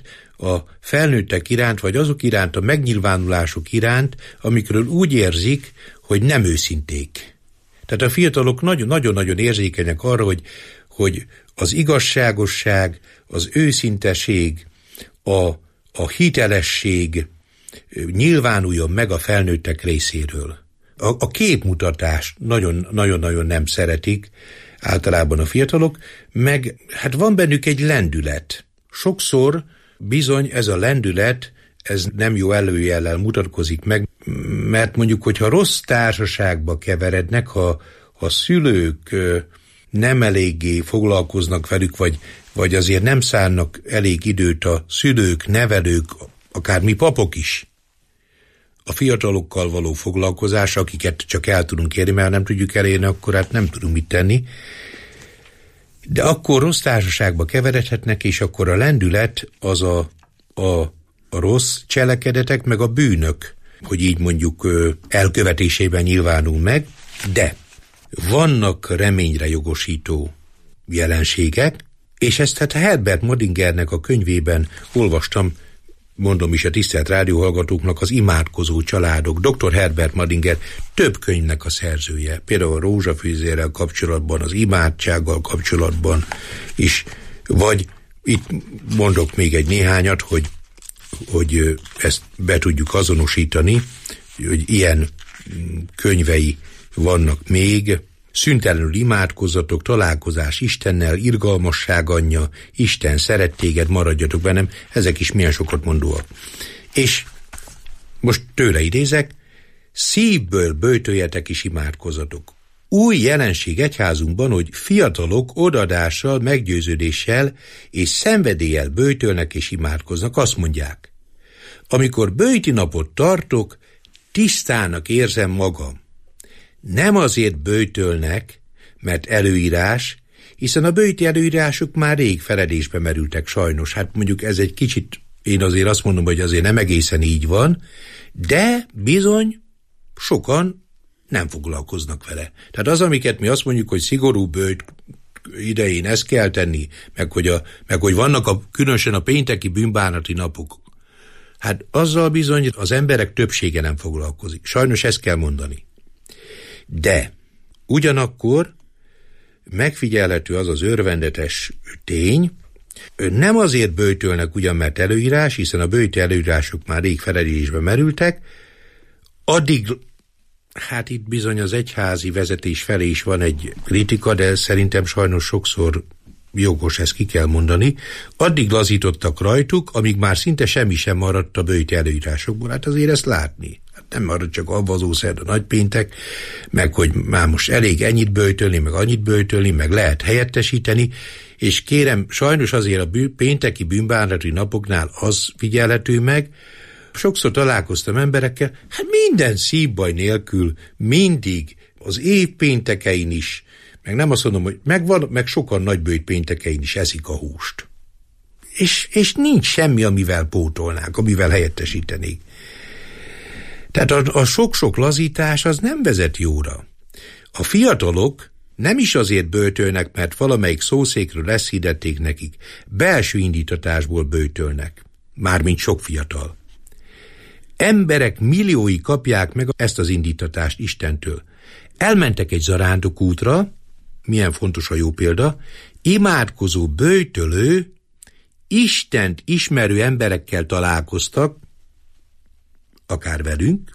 a felnőttek iránt, vagy azok iránt, a megnyilvánulások iránt, amikről úgy érzik, hogy nem őszinték. Tehát a fiatalok nagyon-nagyon érzékenyek arra, hogy, hogy az igazságosság, az őszinteség, a, a hitelesség nyilvánuljon meg a felnőttek részéről. A, a képmutatást nagyon-nagyon nem szeretik általában a fiatalok, meg hát van bennük egy lendület. Sokszor bizony ez a lendület, ez nem jó előjellel mutatkozik meg, mert mondjuk, hogyha rossz társaságba keverednek, ha a szülők nem eléggé foglalkoznak velük, vagy, vagy azért nem szánnak elég időt a szülők, nevelők, akár mi papok is, a fiatalokkal való foglalkozás, akiket csak el tudunk érni, mert nem tudjuk elérni, akkor hát nem tudunk mit tenni. De akkor rossz társaságba keveredhetnek, és akkor a lendület az a, a, a rossz cselekedetek, meg a bűnök, hogy így mondjuk elkövetésében nyilvánul meg, de vannak reményre jogosító jelenségek, és ezt hát Herbert Madingernek a könyvében olvastam, mondom is a tisztelt rádióhallgatóknak, az Imádkozó családok. doktor Herbert Madinger több könyvnek a szerzője, például a rózsafűzérrel kapcsolatban, az imádsággal kapcsolatban is, vagy itt mondok még egy néhányat, hogy, hogy ezt be tudjuk azonosítani, hogy ilyen könyvei vannak még. Szüntelenül imádkozzatok, találkozás Istennel, irgalmasság anyja, Isten szeret téged, maradjatok bennem, ezek is milyen sokat mondóak. És most tőle idézek, szívből böjtöljetek és imádkozzatok. Új jelenség egyházunkban, hogy fiatalok odadással, meggyőződéssel és szenvedéllyel böjtölnek és imádkoznak, azt mondják, amikor böjti napot tartok, tisztának érzem magam. Nem azért böjtölnek, mert előírás, hiszen a böjti előírások már rég feledésbe merültek sajnos. Hát mondjuk ez egy kicsit, én azért azt mondom, hogy azért nem egészen így van, de bizony sokan nem foglalkoznak vele. Tehát az, amiket mi azt mondjuk, hogy szigorú böjt idején ezt kell tenni, meg hogy, a, meg hogy vannak a, különösen a pénteki bűnbánati napok, hát azzal bizony az emberek többsége nem foglalkozik. Sajnos ezt kell mondani. De ugyanakkor megfigyelhető az az örvendetes tény, nem azért böjtölnek ugyan, mert előírás, hiszen a böjti előírások már rég feledésbe merültek, addig, hát itt bizony az egyházi vezetés felé is van egy kritika, de szerintem sajnos sokszor jogos, ezt ki kell mondani, addig lazítottak rajtuk, amíg már szinte semmi sem maradt a böjti előírásokból. Hát azért ezt látni. Hát nem maradt csak avvazó szerda nagypéntek, meg hogy már most elég ennyit böjtölni, meg annyit böjtölni, meg lehet helyettesíteni, és kérem, sajnos azért a bű, pénteki bűnbánati napoknál az figyelhető meg, sokszor találkoztam emberekkel, hát minden szívbaj nélkül, mindig, az év péntekein is, meg nem azt mondom, hogy meg, van, meg sokan nagyböjt péntekein is eszik a húst. És, és nincs semmi, amivel pótolnák, amivel helyettesítenék. Tehát a, a sok-sok lazítás az nem vezet jóra. A fiatalok nem is azért böjtölnek, mert valamelyik szószékről leszhirdették nekik, belső indítatásból böjtölnek, mármint sok fiatal. Emberek milliói kapják meg ezt az indítatást Istentől. Elmentek egy zarándokútra, milyen fontos a jó példa, imádkozó, böjtölő, Istent ismerő emberekkel találkoztak, akár velünk,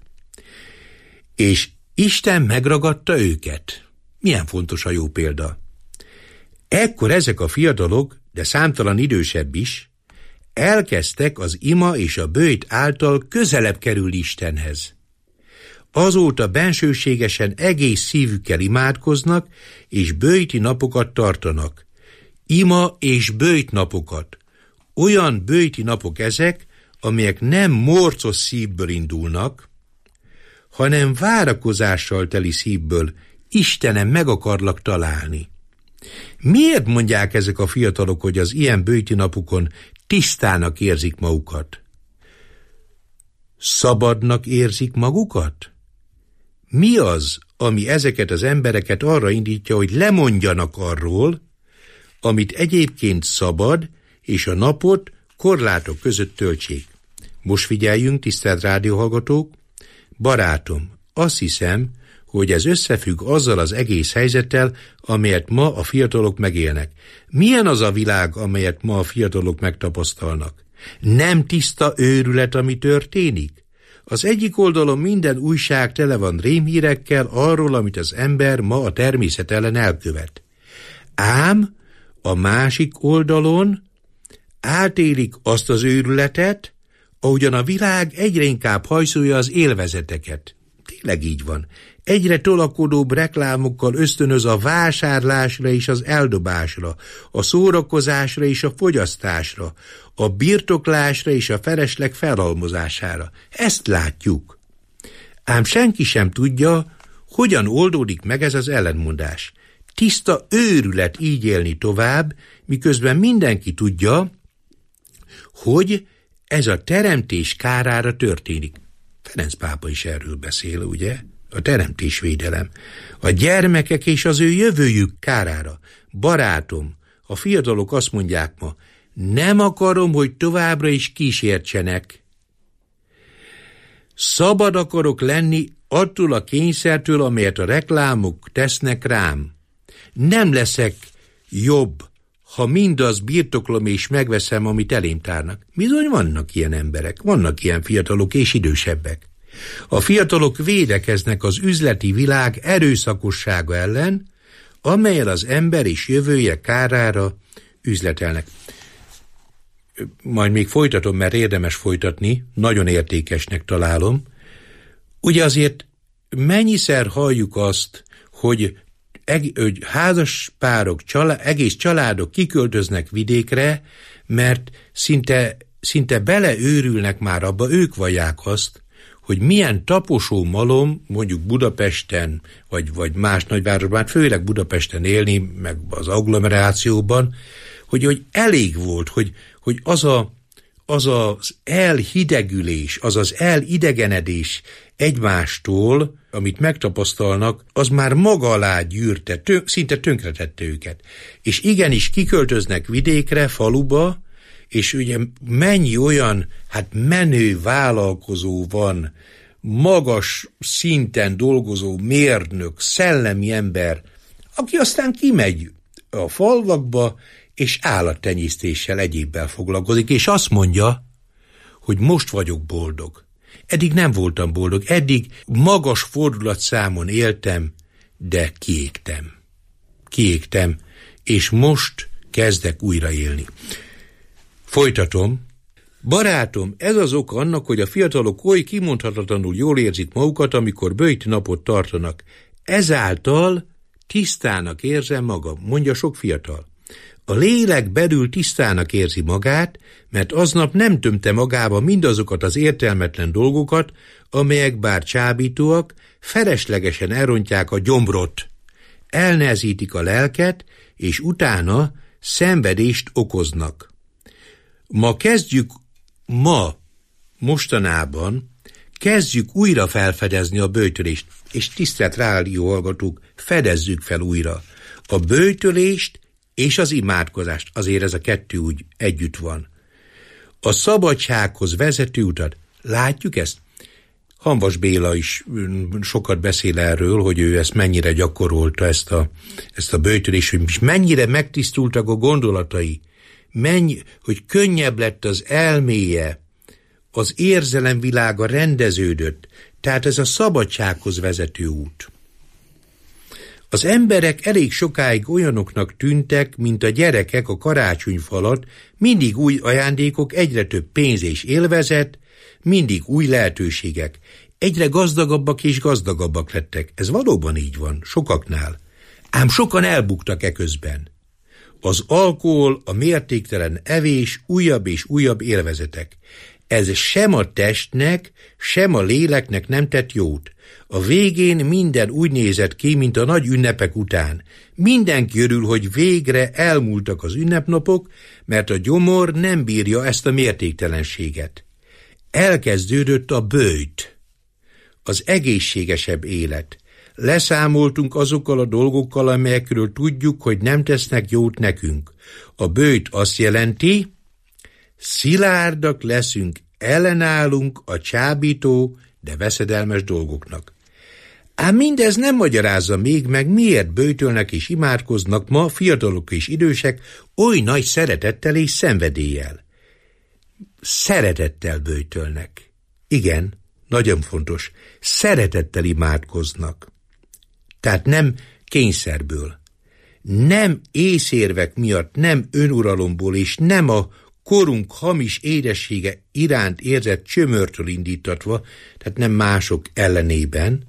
és Isten megragadta őket. Milyen fontos a jó példa. Ekkor ezek a fiatalok, de számtalan idősebb is, elkezdtek az ima és a böjt által közelebb kerülni Istenhez. Azóta bensőségesen egész szívükkel imádkoznak, és böjti napokat tartanak. Ima és böjt napokat. Olyan böjti napok ezek, amelyek nem morcos szívből indulnak, hanem várakozással teli szívből, Istenem, meg akarlak találni. Miért mondják ezek a fiatalok, hogy az ilyen böjti napokon tisztának érzik magukat? Szabadnak érzik magukat? Mi az, ami ezeket az embereket arra indítja, hogy lemondjanak arról, amit egyébként szabad, és a napot korlátok között töltsék. Most figyeljünk, tisztelt rádióhallgatók, barátom, azt hiszem, hogy ez összefügg azzal az egész helyzettel, amelyet ma a fiatalok megélnek. Milyen az a világ, amelyet ma a fiatalok megtapasztalnak? Nem tiszta őrület, ami történik? Az egyik oldalon minden újság tele van rémhírekkel arról, amit az ember ma a természet ellen elkövet. Ám a másik oldalon átélik azt az őrületet, ahogyan a világ egyre inkább hajszolja az élvezeteket. Tényleg így van. Egyre tolakodóbb reklámokkal ösztönöz a vásárlásra és az eldobásra, a szórakozásra és a fogyasztásra, a birtoklásra és a felesleg felhalmozására. Ezt látjuk. Ám senki sem tudja, hogyan oldódik meg ez az ellentmondás. Tiszta őrület így élni tovább, miközben mindenki tudja, hogy ez a teremtés kárára történik. Ferenc pápa is erről beszél, ugye? A teremtésvédelem. A gyermekek és az ő jövőjük kárára. Barátom, a fiatalok azt mondják ma, nem akarom, hogy továbbra is kísértsenek. Szabad akarok lenni attól a kényszertől, amelyet a reklámok tesznek rám. Nem leszek jobb, ha mindaz birtoklom és megveszem, amit elém tárnak. Bizony vannak ilyen emberek, vannak ilyen fiatalok és idősebbek. A fiatalok védekeznek az üzleti világ erőszakossága ellen, amellyel az ember és jövője kárára üzletelnek. Majd még folytatom, mert érdemes folytatni, nagyon értékesnek találom. Ugye azért mennyiszer halljuk azt, hogy, hogy házas párok, család, egész családok kiköltöznek vidékre, mert szinte, szinte beleőrülnek már abba, ők vallják azt, hogy milyen taposó malom, mondjuk Budapesten, vagy, vagy más nagyvárosban, főleg Budapesten élni, meg az agglomerációban, hogy, hogy elég volt, hogy, hogy az, a, az az elhidegülés, az az elidegenedés egymástól, amit megtapasztalnak, az már maga alá gyűrte, tön, szinte tönkretette őket. És igenis kiköltöznek vidékre, faluba, és ugye mennyi olyan, hát menő vállalkozó van, magas szinten dolgozó mérnök, szellemi ember, aki aztán kimegy a falvakba, és állattenyésztéssel, egyébbel foglalkozik, és azt mondja, hogy most vagyok boldog. Eddig nem voltam boldog, eddig magas fordulatszámon éltem, de kiégtem. Kiégtem, és most kezdek újra élni. Folytatom. Barátom, ez az ok annak, hogy a fiatalok oly kimondhatatlanul jól érzik magukat, amikor böjt napot tartanak. Ezáltal tisztának érzem magam, mondja sok fiatal. A lélek belül tisztának érzi magát, mert aznap nem tömte magába mindazokat az értelmetlen dolgokat, amelyek bár csábítóak, feleslegesen elrontják a gyomrot, elnehezítik a lelket, és utána szenvedést okoznak. Ma kezdjük, ma, mostanában kezdjük újra felfedezni a böjtölést, és tisztelt rádióhallgatók, fedezzük fel újra a böjtölést és az imádkozást, azért ez a kettő úgy együtt van. A szabadsághoz vezető utat, látjuk ezt? Hamvas Béla is sokat beszél erről, hogy ő ezt mennyire gyakorolta, ezt a, ezt a böjtölést, és mennyire megtisztultak a gondolatai, Mennyi, hogy könnyebb lett az elméje, az érzelemvilága rendeződött, tehát ez a szabadsághoz vezető út. Az emberek elég sokáig olyanoknak tűntek, mint a gyerekek a karácsonyfa alatt, mindig új ajándékok, egyre több pénz és élvezet, mindig új lehetőségek. Egyre gazdagabbak és gazdagabbak lettek. Ez valóban így van, sokaknál. Ám sokan elbuktak e közben. Az alkohol, a mértéktelen evés, újabb és újabb élvezetek. Ez sem a testnek, sem a léleknek nem tett jót. A végén minden úgy nézett ki, mint a nagy ünnepek után. Mindenki örül, hogy végre elmúltak az ünnepnapok, mert a gyomor nem bírja ezt a mértéktelenséget. Elkezdődött a böjt, az egészségesebb élet. Leszámoltunk azokkal a dolgokkal, amelyekről tudjuk, hogy nem tesznek jót nekünk. A böjt azt jelenti, Szilárdak leszünk, ellenállunk a csábító, de veszedelmes dolgoknak. Ám mindez nem magyarázza még meg, miért böjtölnek és imádkoznak ma fiatalok és idősek oly nagy szeretettel és szenvedéllyel. Szeretettel böjtölnek. Igen, nagyon fontos, szeretettel imádkoznak. Tehát nem kényszerből, nem észérvek miatt, nem önuralomból, és nem a korunk hamis édessége iránt érzett csömörtől indítatva, tehát nem mások ellenében,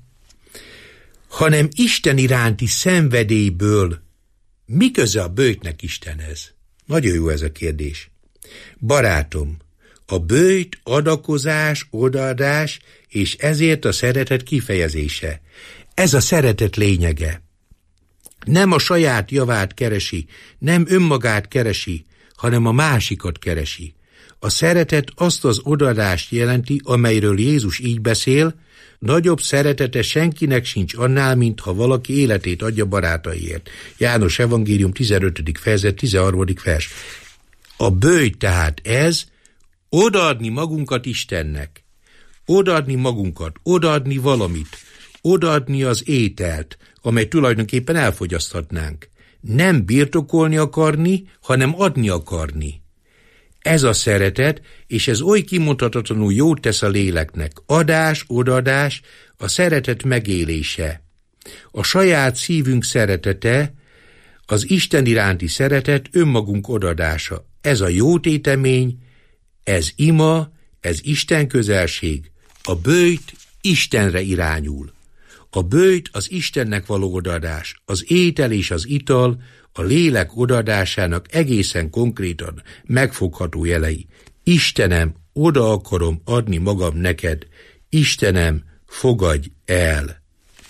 hanem Isten iránti szenvedélyből. Mi köze a böjtnek Istenhez? Nagyon jó ez a kérdés. Barátom, a böjt adakozás, odaadás, és ezért a szeretet kifejezése. Ez a szeretet lényege. Nem a saját javát keresi, nem önmagát keresi, hanem a másikat keresi. A szeretet azt az odaadást jelenti, amelyről Jézus így beszél: nagyobb szeretete senkinek sincs annál, mint ha valaki életét adja barátaiért. János evangélium tizenötödik fejezet tizenharmadik vers. A böjt tehát ez, odaadni magunkat Istennek, odaadni magunkat, odaadni valamit, odaadni az ételt, amely tulajdonképpen elfogyaszthatnánk. Nem birtokolni akarni, hanem adni akarni. Ez a szeretet, és ez oly kimondhatatlanul jót tesz a léleknek. Adás, odaadás, a szeretet megélése. A saját szívünk szeretete, az Isten iránti szeretet önmagunk odadása. Ez a jótétemény, ez ima, ez Isten közelség. A böjt Istenre irányul. A böjt az Istennek való odaadás, az étel és az ital a lélek odaadásának egészen konkrétan megfogható jelei. Istenem, oda akarom adni magam neked. Istenem, fogadj el.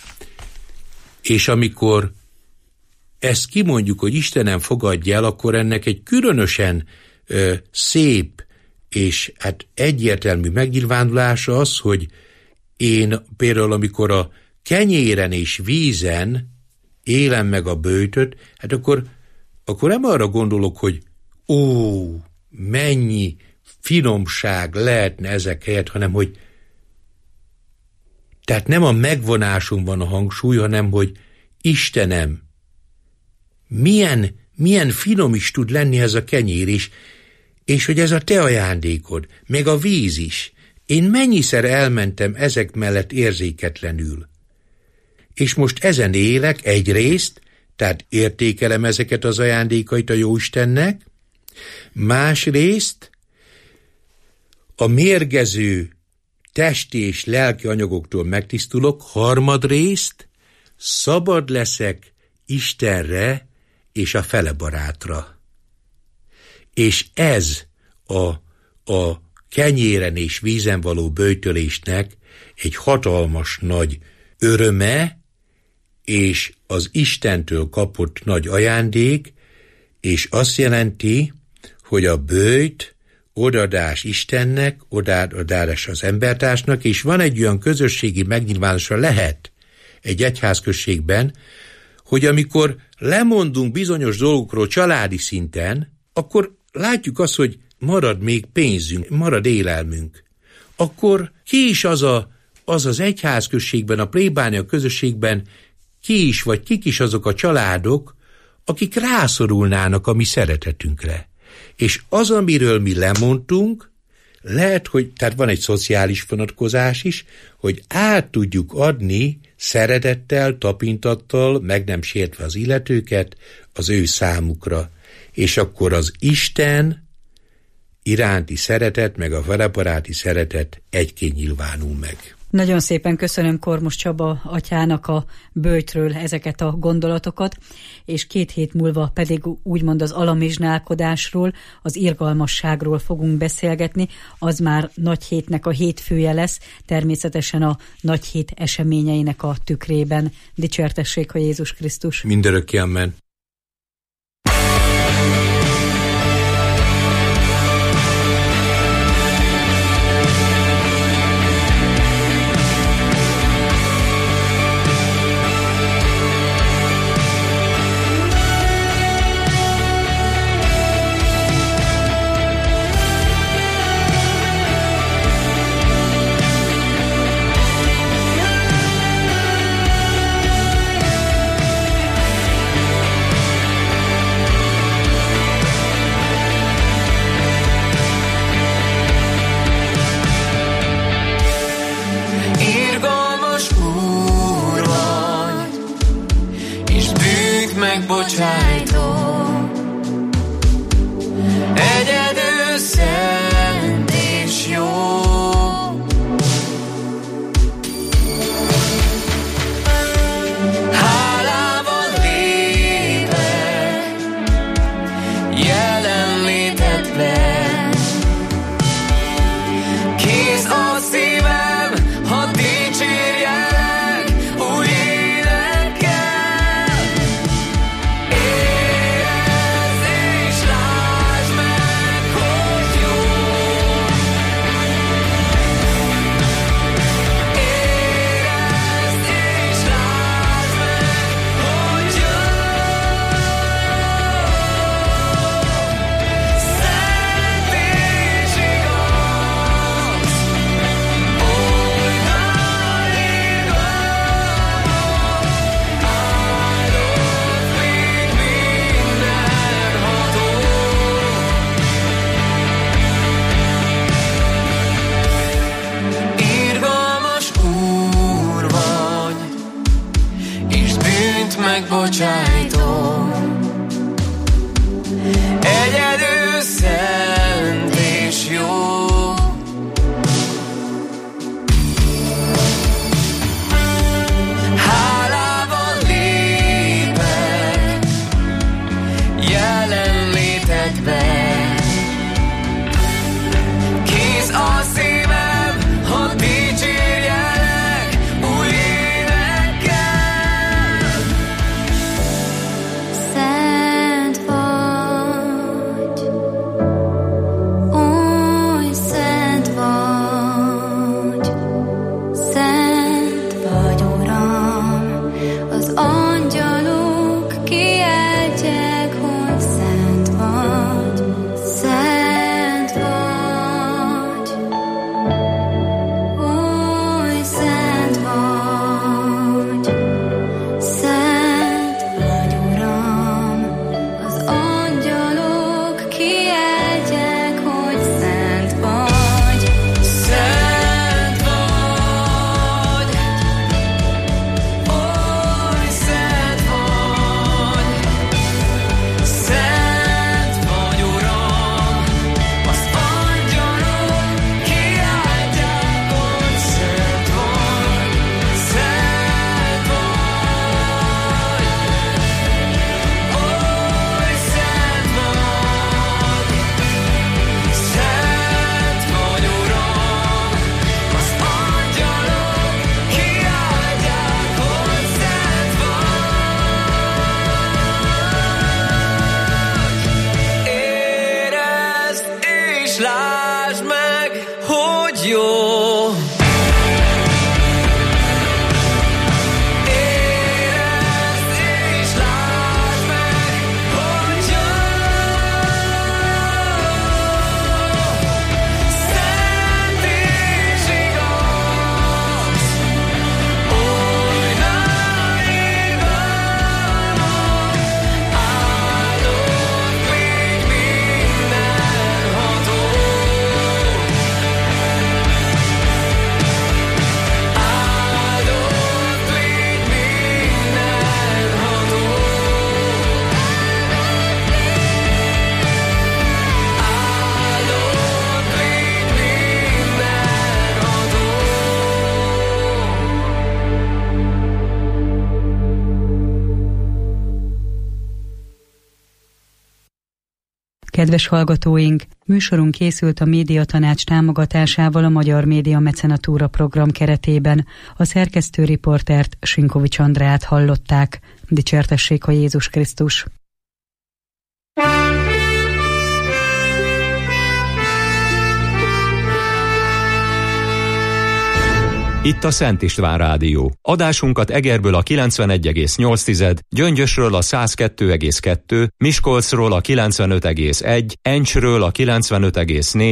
És amikor ezt kimondjuk, hogy Istenem, fogadj el, akkor ennek egy különösen ö, szép és hát egyértelmű megnyilvánulása az, hogy én például, amikor a kenyéren és vízen élem meg a böjtöt, hát akkor, akkor nem arra gondolok, hogy ó, mennyi finomság lehetne ezek helyett, hanem hogy tehát nem a megvonáson van a hangsúly, hanem hogy Istenem, milyen, milyen finom is tud lenni ez a kenyér is, és hogy ez a te ajándékod, meg a víz is. Én mennyiszer elmentem ezek mellett érzéketlenül. És most ezen élek egyrészt, tehát értékelem ezeket az ajándékait a Jóistennek, másrészt a mérgező testi és lelki anyagoktól megtisztulok, harmadrészt szabad leszek Istenre és a fele barátra. És ez a, a kenyéren és vízen való böjtölésnek egy hatalmas nagy öröme, és az Istentől kapott nagy ajándék, és azt jelenti, hogy a böjt odaadás Istennek, odaadás az embertársnak, és van egy olyan közösségi megnyilvánulása lehet egy egyházközségben, hogy amikor lemondunk bizonyos dolgokról családi szinten, akkor látjuk azt, hogy marad még pénzünk, marad élelmünk. Akkor ki is az a, az, az egyházközségben, a plébánia közösségben, ki is vagy kik is azok a családok, akik rászorulnának a mi szeretetünkre. És az, amiről mi lemondtunk, lehet, hogy, tehát van egy szociális vonatkozás is, hogy át tudjuk adni szeretettel, tapintattal, meg nem sértve az illetőket, az ő számukra. És akkor az Isten iránti szeretet, meg a felebaráti szeretet egyként nyilvánul meg. Nagyon szépen köszönöm Kormos Csaba atyának a böjtről ezeket a gondolatokat, és két hét múlva pedig úgymond az alamizsnálkodásról, az irgalmasságról fogunk beszélgetni. Az már nagy hétnek a hétfője lesz, természetesen a nagy hét eseményeinek a tükrében. Dicsértessék a Jézus Krisztus! Mindörökké amen! megbocsájtó, egyedül szent és jó. Hálával lépek jelenlétedben, kész a szívem, ha dicsérjelek új énekkel. Érezd és lásd meg, hogy jó. Érezd és lásd meg, hogy jó. Szent és igaz, oly nagy áldott még mindenható. Irgalmas Úr vagy, és bűnt megbocsájtó, egyedül szent és jó. Hálával lépek jelenlétedbe, kész a szívem, ha dicsérjelek új énekkel. Szent vagy, oly szent vagy, szent vagy, Uram, az angyalok kiáltják, hogy szent vagy, szent vagy, oly szent vagy, szent vagy, Uram, az angyalok kiáltják, hogy szent vagy. Szent vagy, oly szent vagy, szent vagy, Uram, az angyalok kiáltják, hogy szent vagy, szent vagy, oly szent vagy, szent vagy, Uram, az angyalok kiáltják, hogy szent vagy. Érezd és lásd meg, hogy jó. Érezd és lásd meg, hogy jó. Szent és igaz, oly nagy irgalmas, áldott még mindenható. Áldott még mindenható. Áldott még mindenható. Kedves hallgatóink, műsorunk készült a Médiatanács támogatásával a Magyar Média Mecenatúra program keretében. A szerkesztő riportert, Sinkovics Andrát hallották. Dicsértessék a Jézus Krisztus! Itt a Szent István Rádió. Adásunkat Egerből a kilencvenegy egész nyolc, Gyöngyösről a száz kettő egész kettő, Miskolcról a kilencvenöt egész egy, Encsről a kilencvenöt egész négy,